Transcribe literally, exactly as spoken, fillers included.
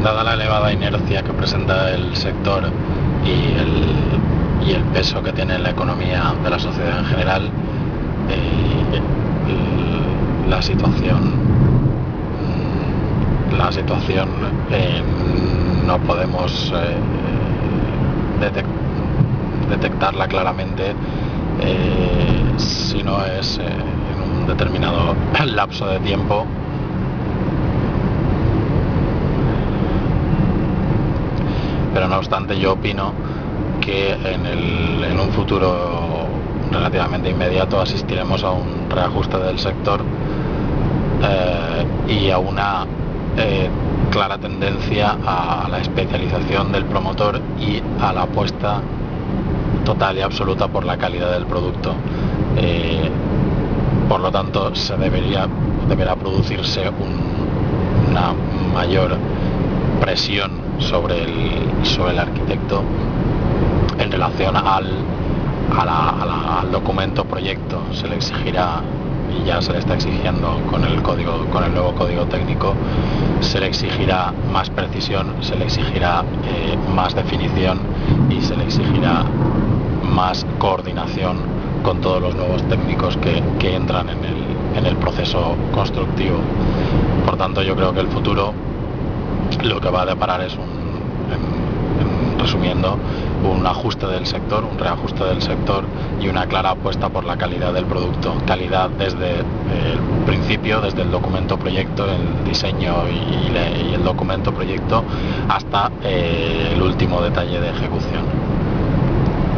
dada la elevada inercia que presenta el sector y el, y el peso que tiene en la economía de la sociedad en general, eh, la situación la situación eh, no podemos eh, detect, detectarla claramente eh, si no es eh, en un determinado lapso de tiempo. Pero no obstante, yo opino que en, el, en un futuro relativamente inmediato asistiremos a un reajuste del sector eh, y a una eh, clara tendencia a la especialización del promotor y a la apuesta total y absoluta por la calidad del producto. Eh, por lo tanto, se debería deberá producirse un, una mayor presión sobre el, sobre el arquitecto en relación al, a la, a la, al documento proyecto. Se le exigirá, y ya se le está exigiendo con el código, con el nuevo código técnico, se le exigirá más precisión, se le exigirá eh, más definición y se le exigirá más coordinación con todos los nuevos técnicos que, que entran en el, en el proceso constructivo. Por tanto, yo creo que el futuro lo que va a deparar es un, en, en, resumiendo, un ajuste del sector, un reajuste del sector y una clara apuesta por la calidad del producto. Calidad desde el principio, desde el documento proyecto, el diseño y, y el documento proyecto hasta eh, el último detalle de ejecución.